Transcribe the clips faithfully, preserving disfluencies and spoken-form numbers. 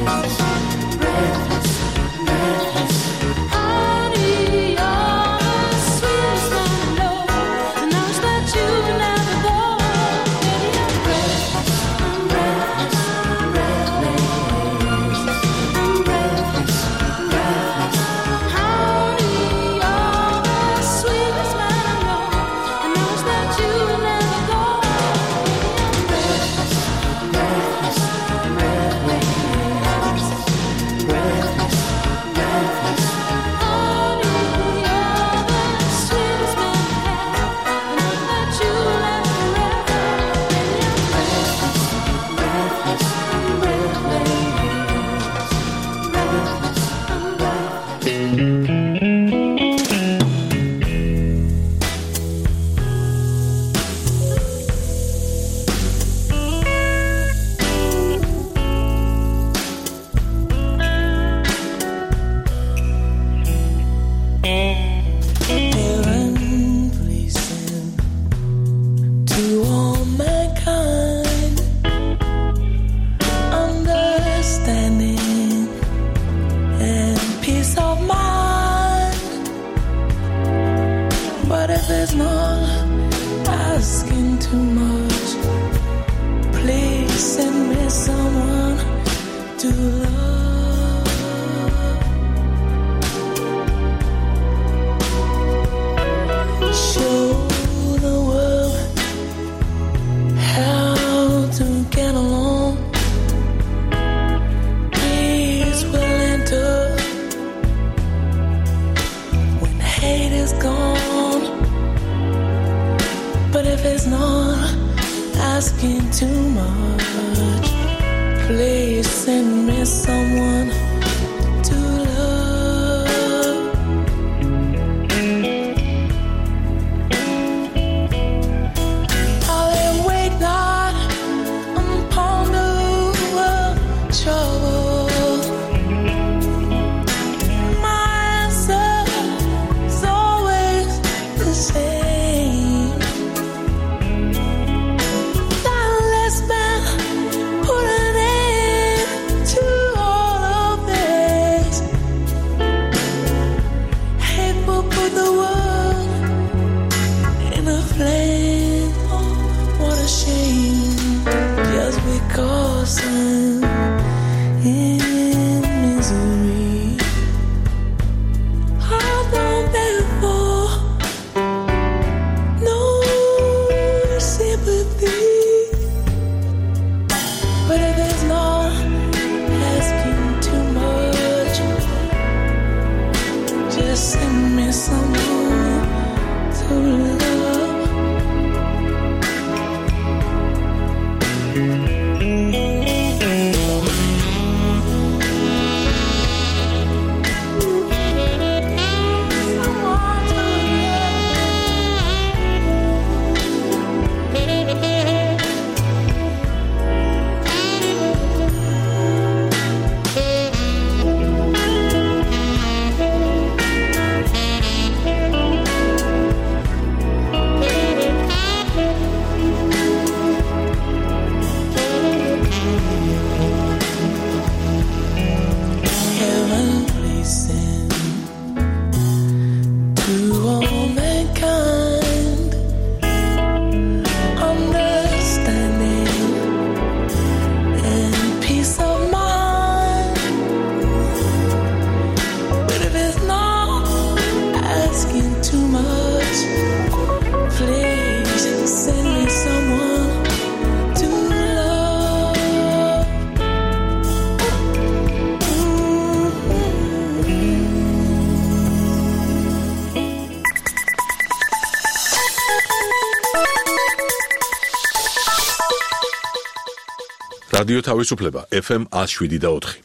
რადიო თავისუფლება ეფ ემ one oh seven და four.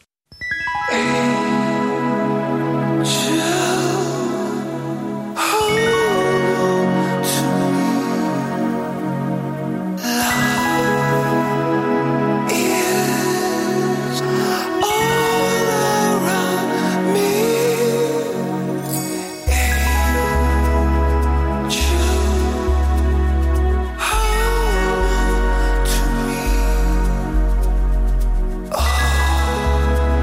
Oh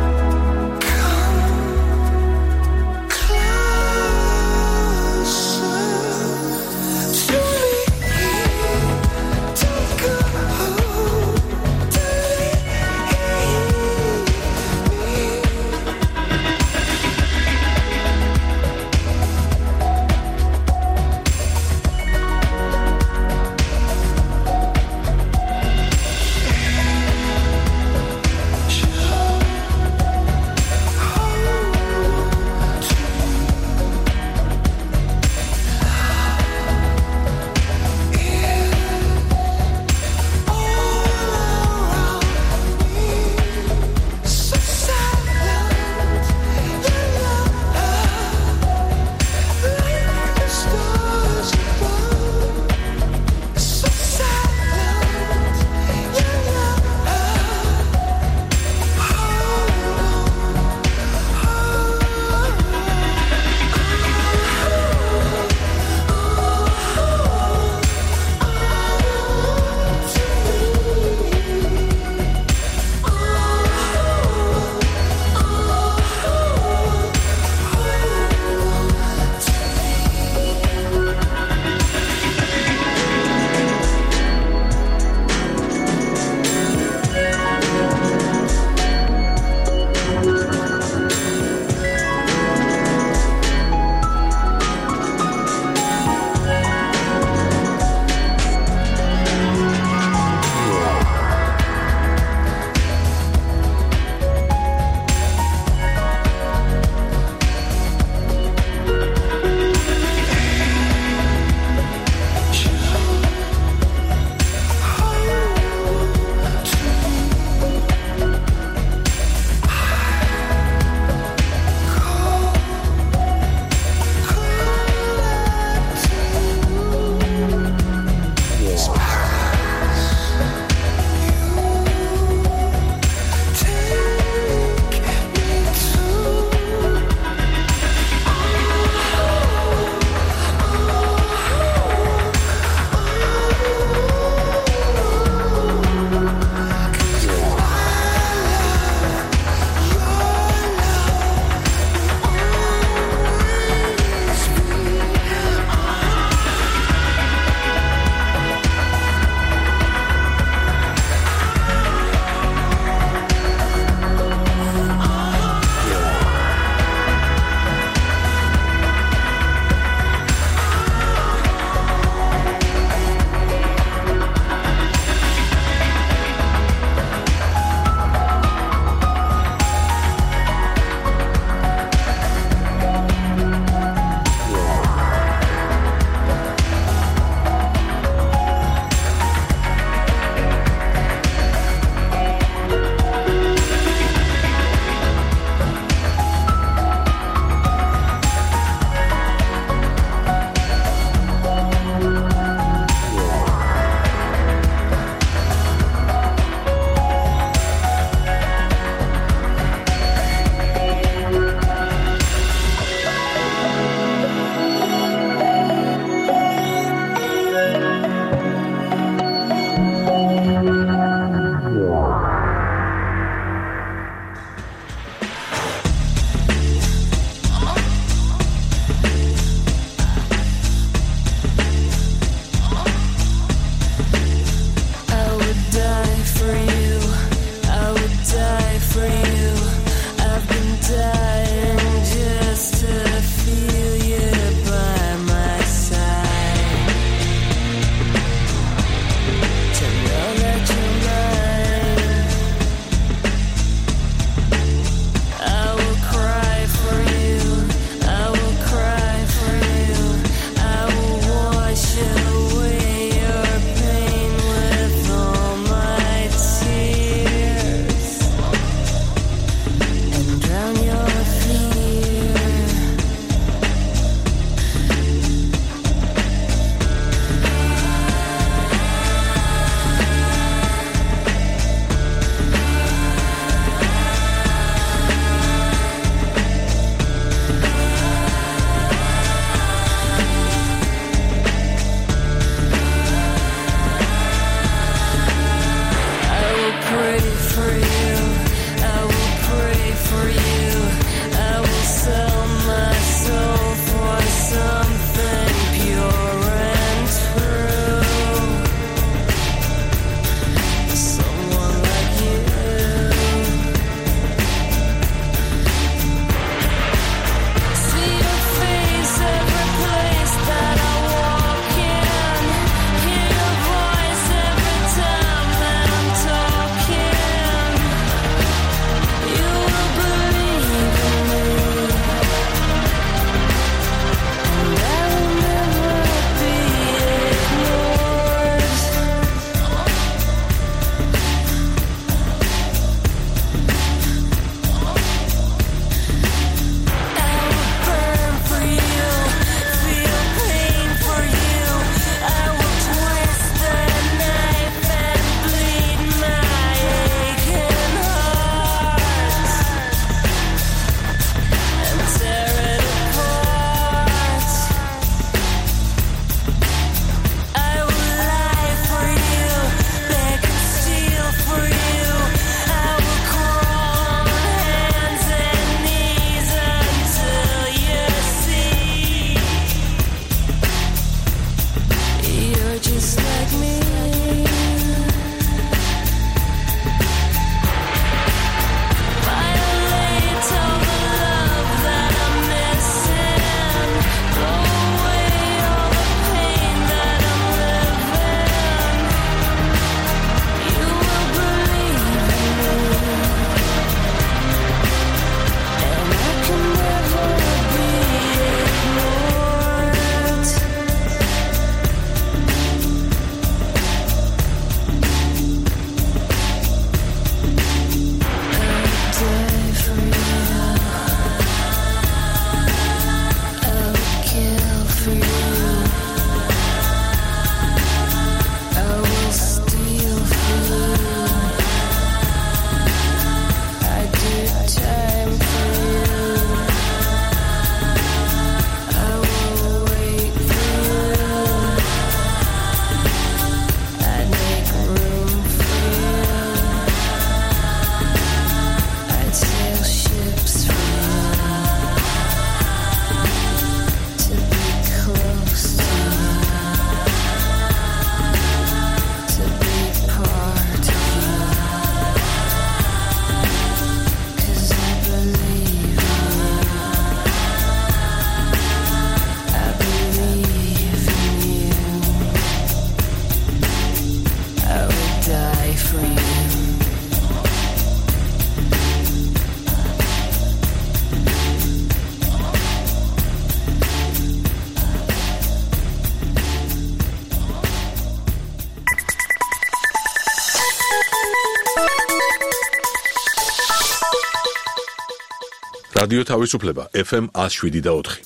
რადიო თავისუფლება ეფ ემ one oh seven და four.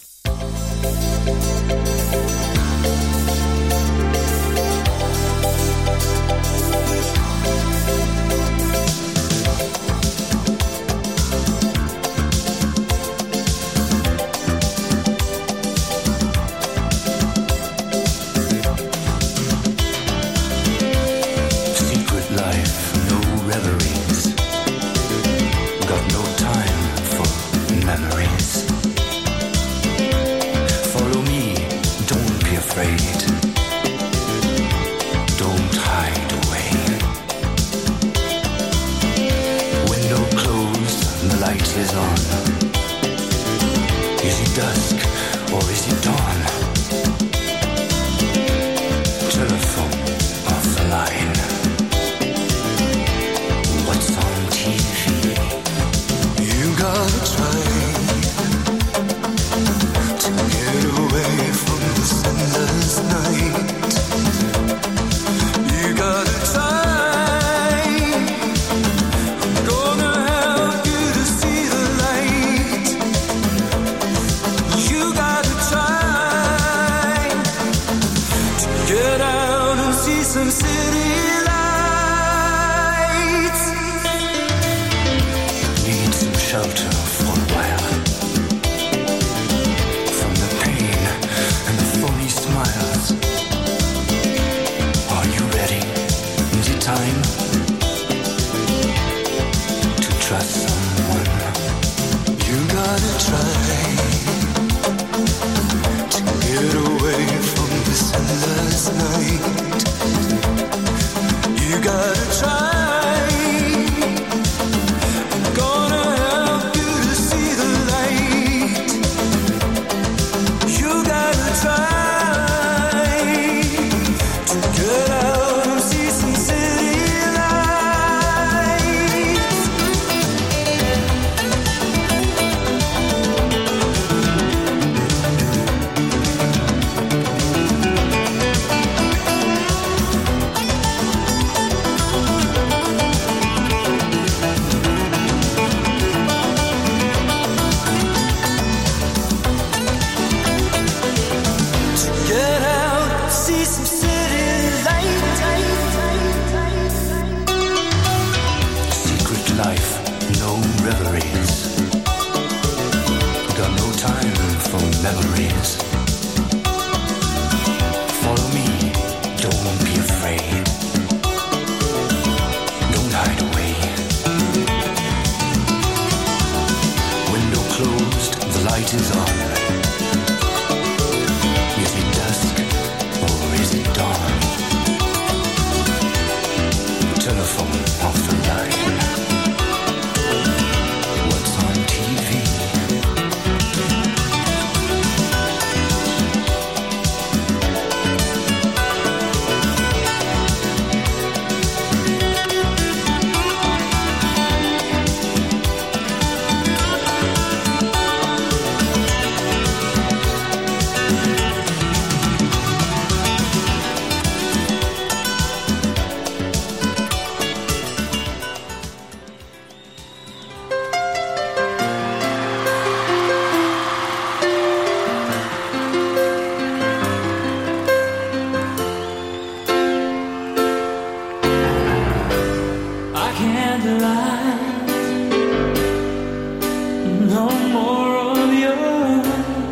no more of your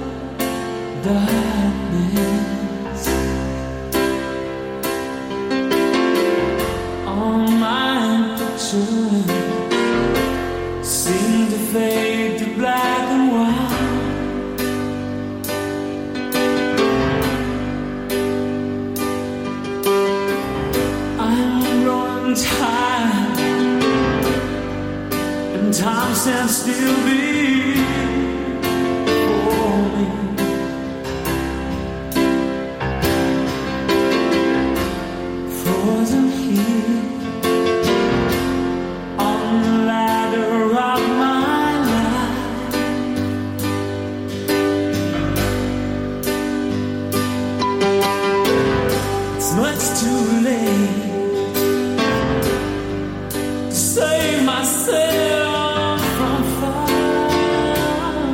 darkness. All my pictures seem to fade to black and white. I'm growing tired, and time stands still before me. Frozen here on the ladder of my life. It's much too late to save myself from fire.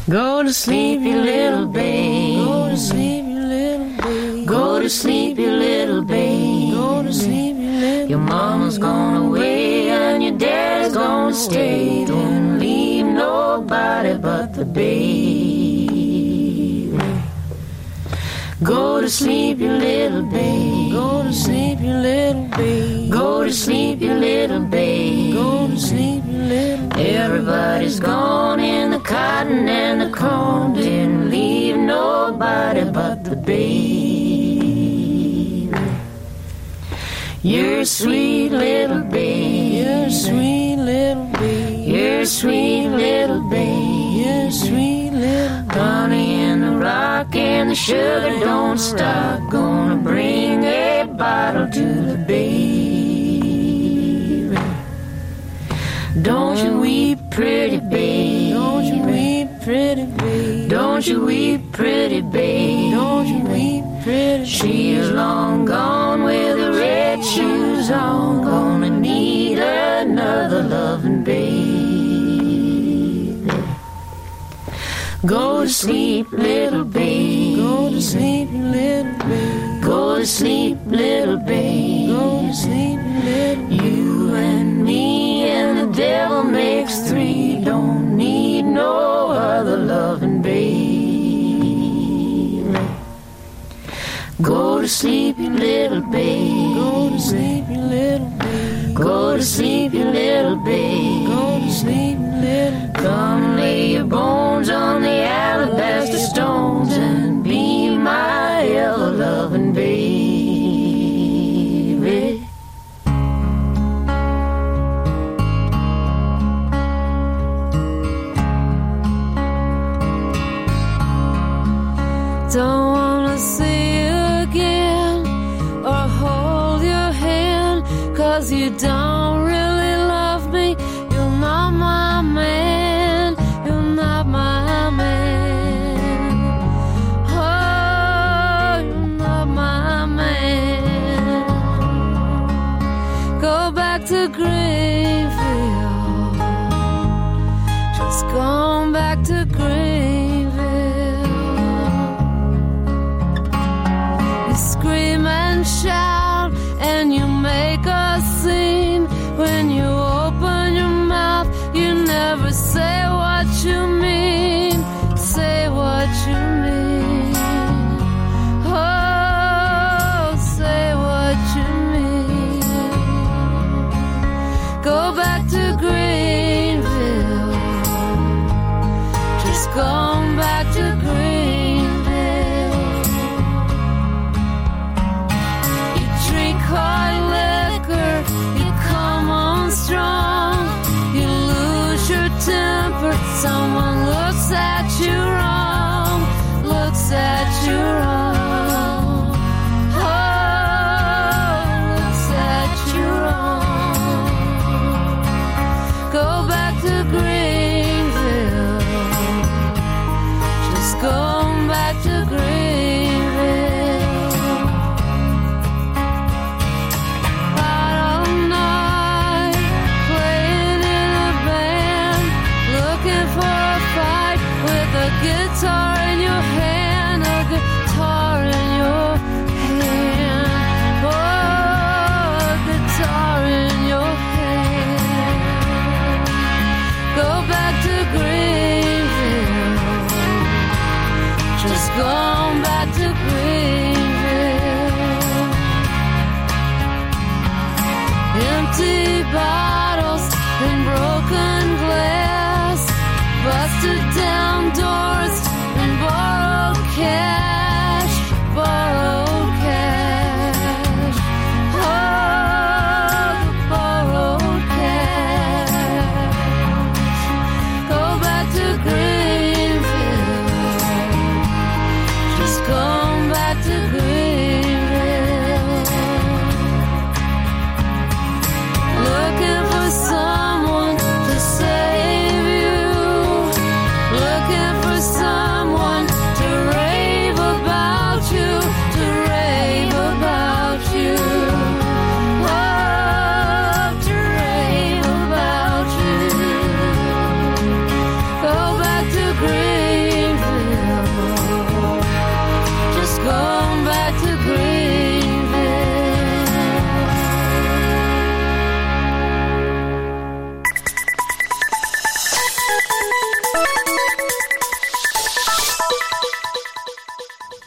Go to sleep, you little babe. Go to sleep, you little babe. Go to sleep, you little babe. Go to sleep, you little. Your mama's gone away and your dad's gonna stay. Don't leave nobody but the baby. Go to sleep, you little babe. Go to sleep, you little babe. Go to sleep, you little babe. Go to sleep, you little babe. Everybody's gone in the cotton and the corn. Didn't leave nobody but the baby. You're a sweet little babe. You're a sweet little babe. You're a sweet little babe. You're a sweet little babe. Honey in the rock and the sugar don't stop. Gonna bring a bottle to the baby. Don't you weep, pretty babe. Don't you weep, pretty babe. Don't you weep, pretty babe. Don't you weep, pretty babe. She's long gone with the red shoes on. Gonna need another loving baby. Go to sleep, little babe. Go to sleep, little babe. Go to sleep, little babe. Go to sleep, little babe. You and me and the devil makes three. Don't need no other loving babe. Go to sleep, you little babe. Go to sleep, you little babe. Go to sleep, you little babe. Go to sleep, you little babe. Come lay your bones on the alabaster stones and be my ever loving baby. Don't wanna see you again or hold your hand, 'cause you don't really love me. You're not my man. You're not my man. Oh, you're not my man. Go back to Greenfield. Just going back to Greenfield. You scream and shout and you make a scene. When you open your mouth, you never say what you mean. Say what you mean. Oh, say what you mean. Go back to Greenville. Just going back to Greenville. You drink hard liquor, you come on strong. You lose your temper, someone looks at you wrong, looks at you wrong. Oh, looks at you wrong.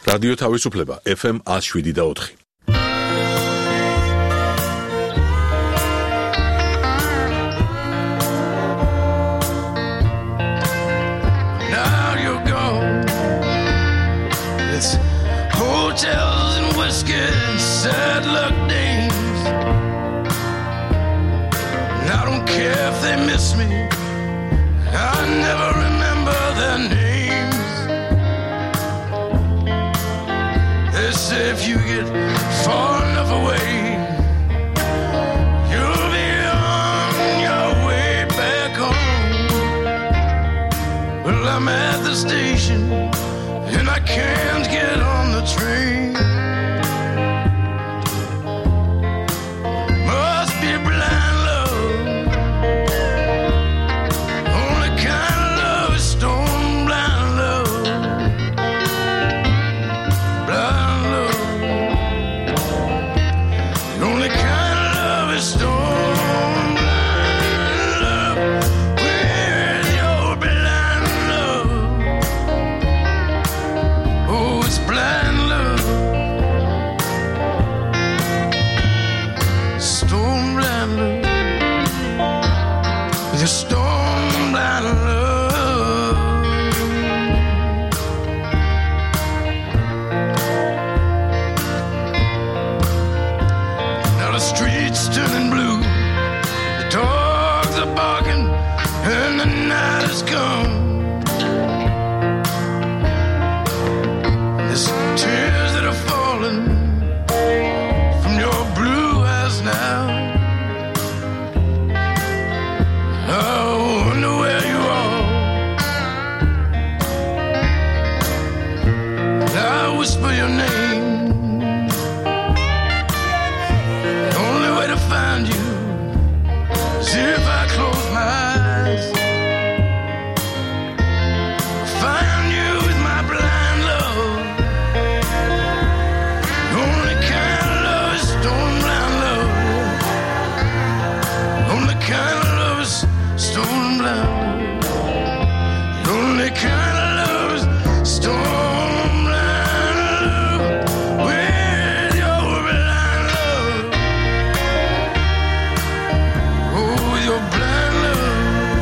რადიო თავისუფლება ეფ ემ one oh seven და four. Now you're gone. It's hotels and whiskey and sad luck days. And I don't care if they miss me. I never remember their names. They say if you get far enough away, you'll be on your way back home. Well, I'm at the station and I can't get on the train. Must be blind love. Only kind of love is stone blind love. Blind love. The only kind of love is stone blind love. Where's your blind love? Oh, it's blind love. Stone blind love. The stone blind love. Now the streets turning blue, the dogs are barking, and the night has come. There's tears that are falling from your blue eyes now. I wonder where you are. I whisper your name. The only way to find you is if I close my eyes. Find you with my blind love. The only kind of love is stone blind love. The only kind of love is stone blind love. The only kind of love is stone blind love. With your blind love. Oh, with your blind love.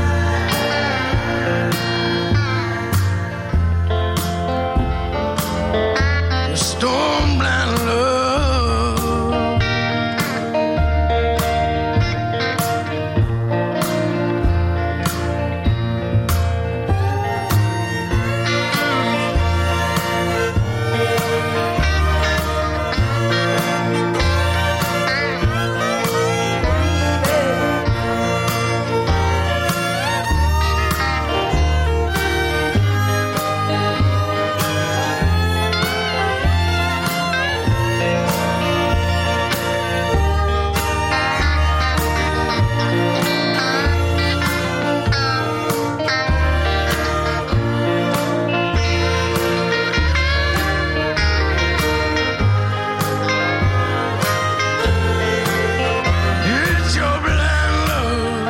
Your stone blind love. It's your blind love.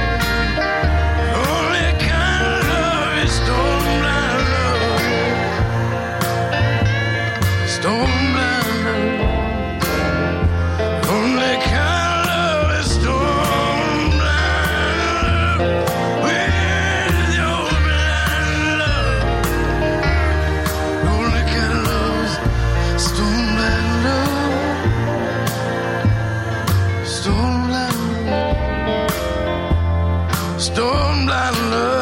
Only kind of love is stone blind love. Stone blind love. Only kind of love is stone blind love. With your blind love. Only kind of love is stone blind love. Stone blind love. Stone blind love.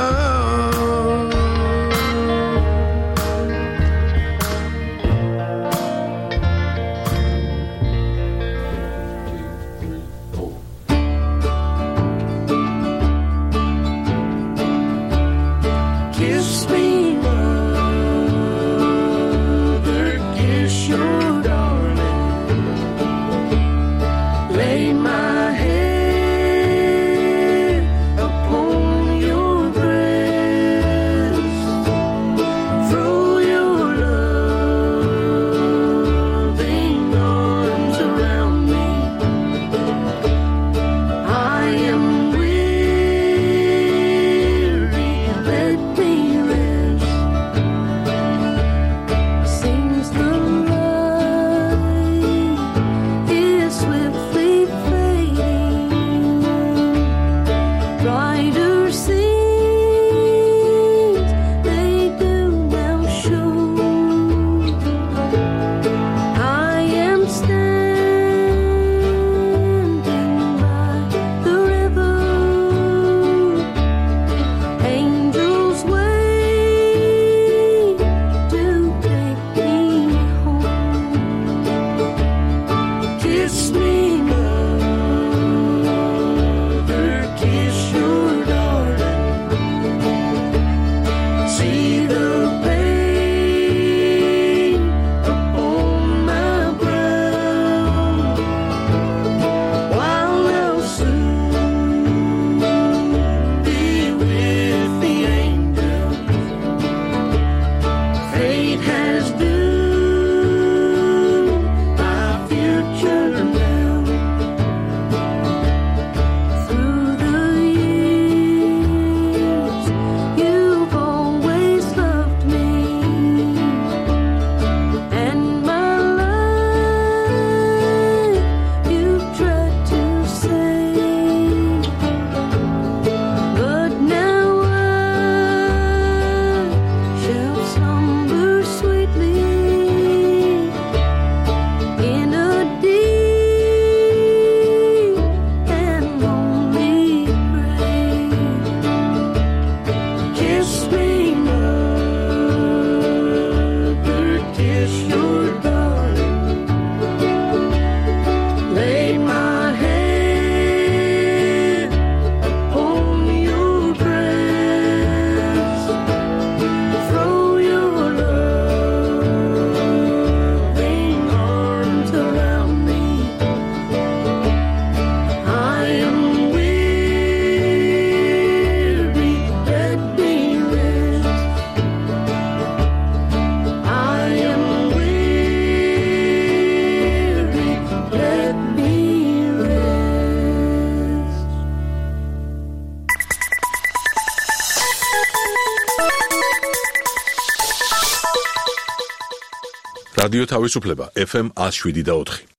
Kiss me, mother, kiss your darling. Lay my head upon your რადიო თავისუფლება ეფ ემ one oh seven point four.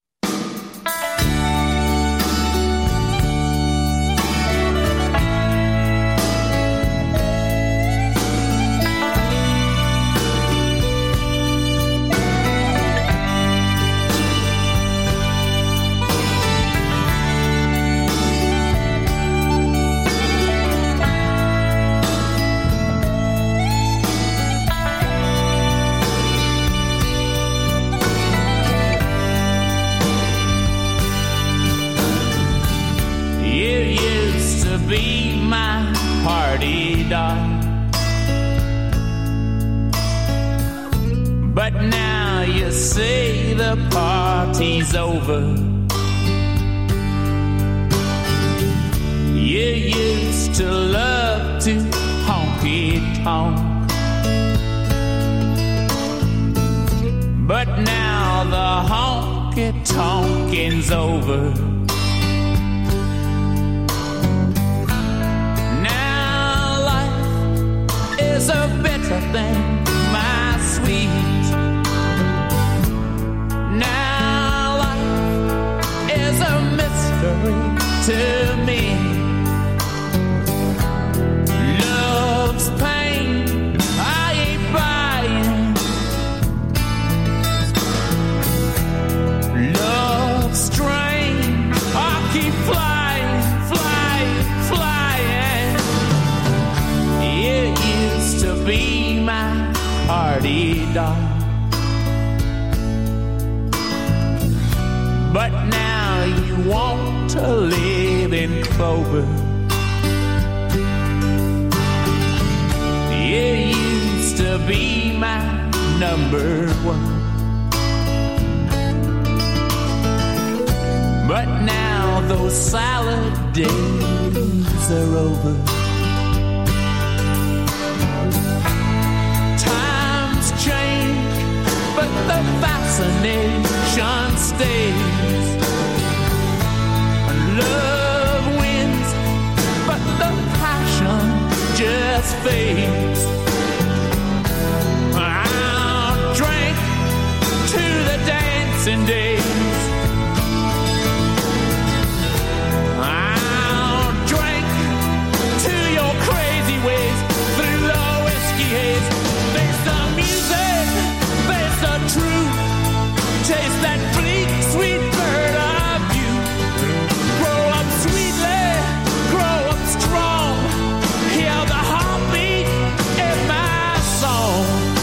But now you say the party's over. You used to love to honky-tonk, but now the honky-tonking's over. Now life is a better thing, my sweet. To me, love's pain, I ain't buying. Love's strain, I keep flying, flying, flying. It used to be my party doll, but now you won't to live in clover. You used to be my number one, but now those salad days are over. Times change, but the fascination stays. Love wins, but the passion just fades. I'll drink to the dancing days. I'll drink to your crazy ways through the whiskey haze. There's the music, there's the truth. Taste that bleak, sweet bird of you. Grow up sweetly, grow up strong. Hear the heartbeat in my song.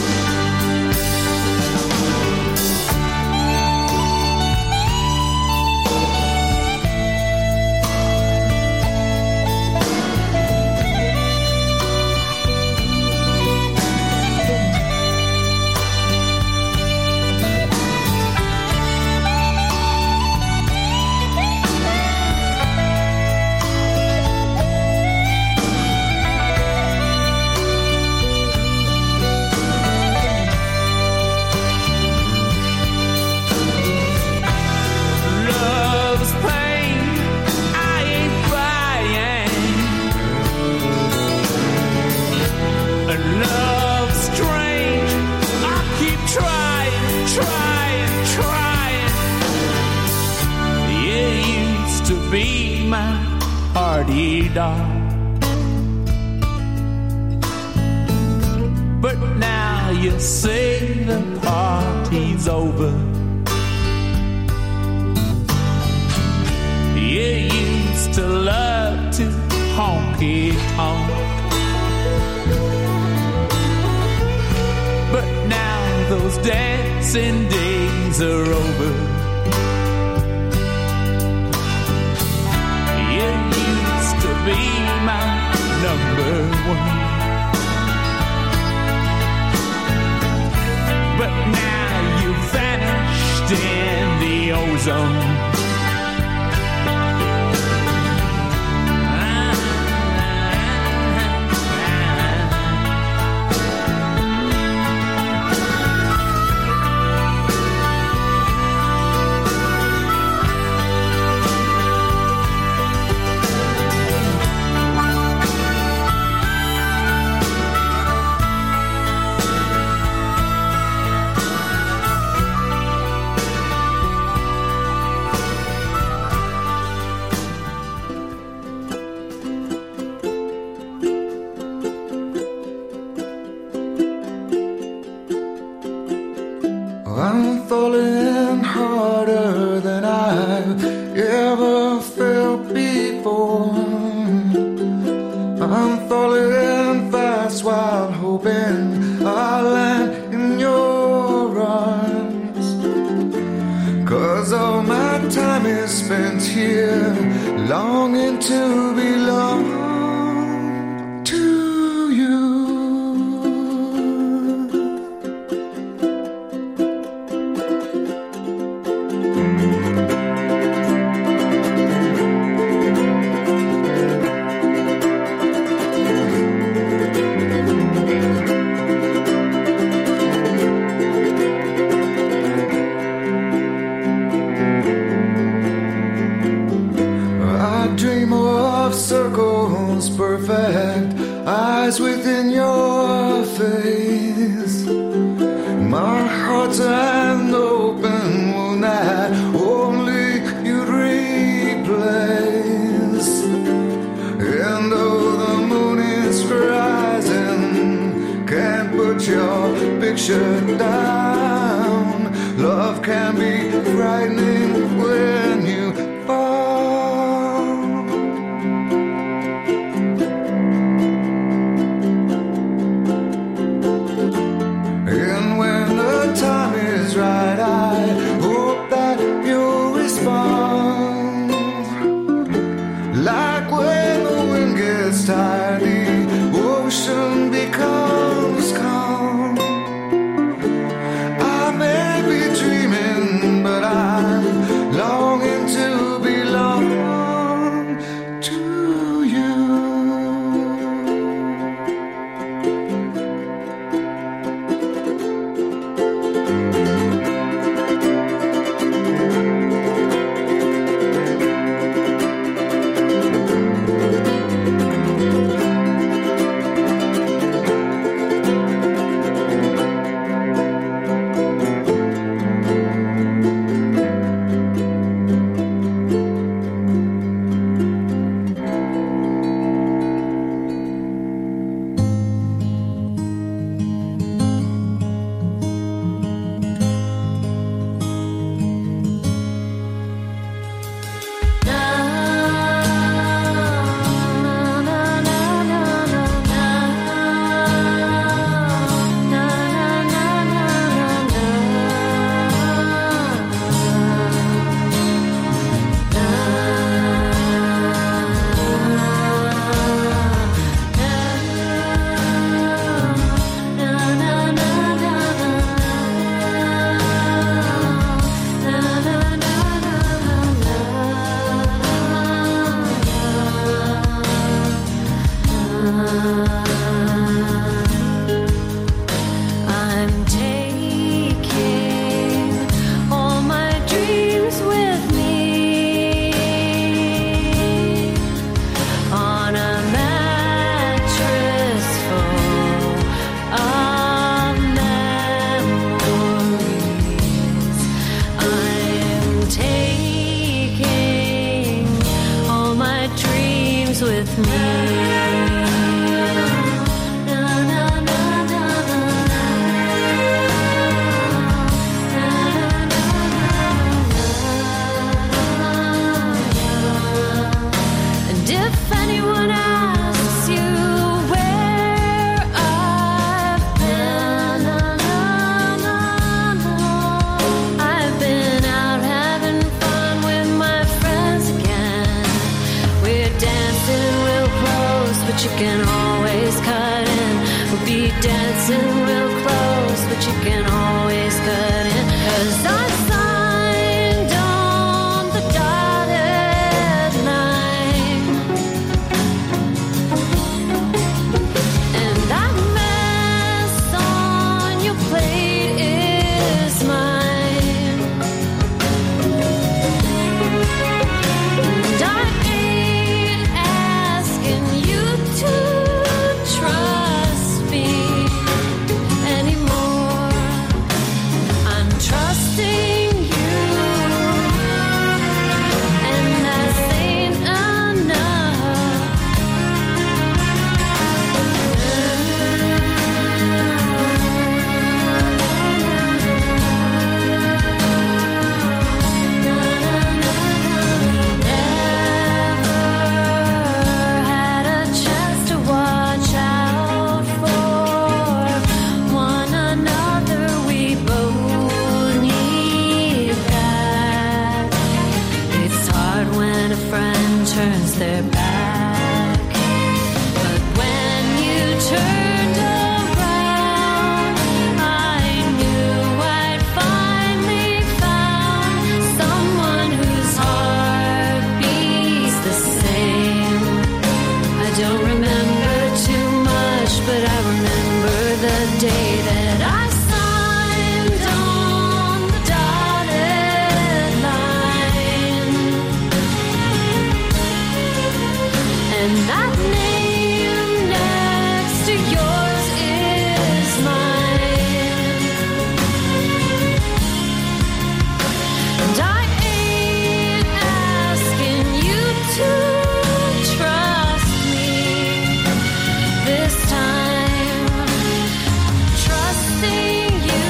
But now you say the party's over. You used to love to honky-tonk, but now those dancing days are over. You used to be my number one, but now you vanished in the ozone. I'm falling fast while hoping I'll land in your arms. 'Cause all my time is spent here, longing to belong to you. Circles perfect, eyes within your face. My heart's an open wound that only you'd replace. And though the moon is rising, can't put your picture down. Love can be frightening when you fall. Right, I hope that you'll respond. Like when the wind gets tired, the ocean becomes calm. I may be dreaming, but I'm longing to belong to you. With me. And if anyone asks you where I've been, I've been out having fun with my friends again. We're dancing real close, but you can always cut in. We'll be dancing real close, but you can always cut in. 'Cause I signed on the dotted line, and that mess on your plate is mine. And I ain't asking you to trust me anymore. I'm trusting don't remember too much, but I remember the day that I signed on the dotted line, and that name next to yours is mine. And I ain't asking you to trust me this time, trusting you,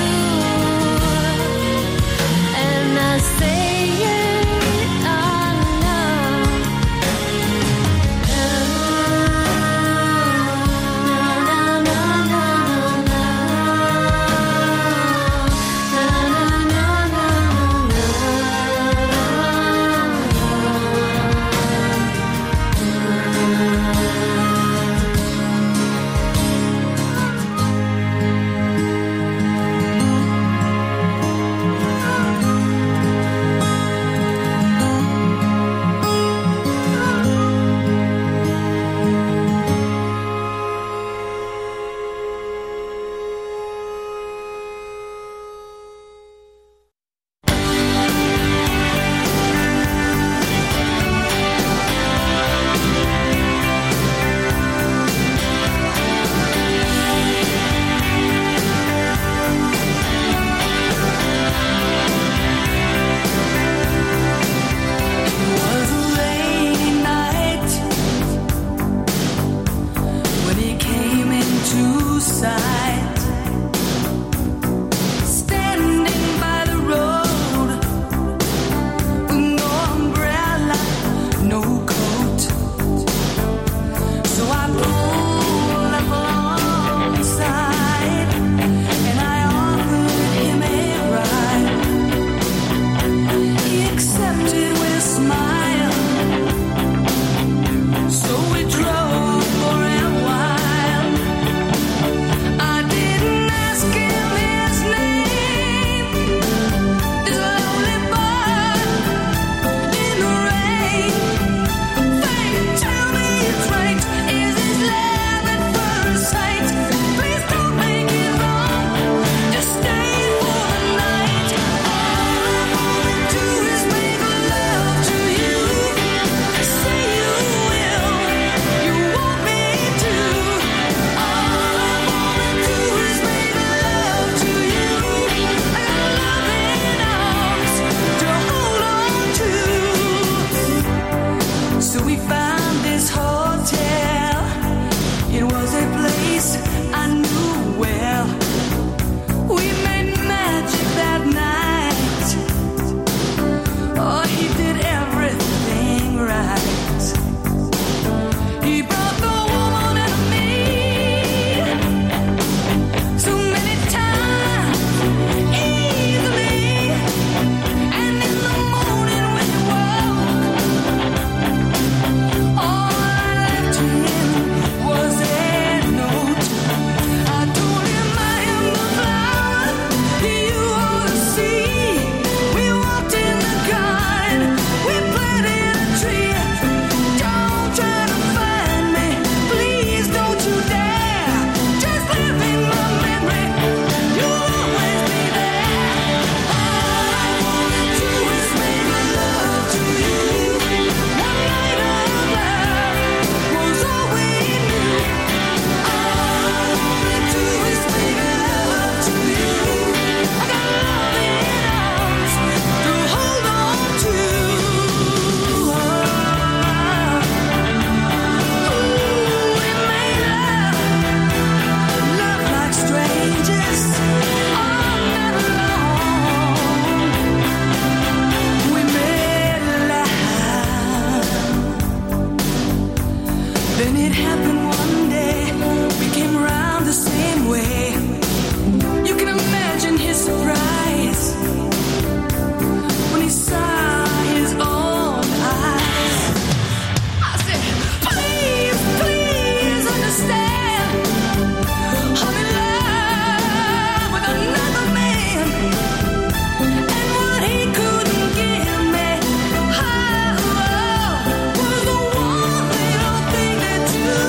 and I say it enough. Was a rainy night when he came into sight, standing by the road with no umbrella, no coat. So I pulled up alongside and I offered him a ride. He accepted with a smile, so we drove for a while. I didn't ask him his name, this lonely boy in the rain. Fate, tell me it's right, is this love at first sight? Please don't make it wrong, just stay for the night. All I wanna do is make love to you. Say you will, you want me to. All I wanna do is make love to you. I got loving arms to hold on to. So we found this hotel. It was a place I knew well. We made magic that night. Oh, he did everything right. He brought the woman and me so many times, easily. And in the morning when he woke, all I left him was a note. I told him I am the flower you ought to see. We walked in the garden, we planted a tree. Don't try to find me, please don't you dare. Just live in my memory, you'll always be there. All I wanna do is make love to you. One night of love was all we knew. All I wanna do is make love to you. I got loving arms to hold on to. Ooh, we made love, love like strangers all night long. We made love. Then it happened one day, we came around the same way. You can imagine his surprise when he saw his own eyes. I said, please, please understand, I'm in love with another man. And what he couldn't give me, oh, was the one little thing that you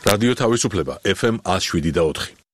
რადიო თავისუფლება ეფ ემ one oh seven point four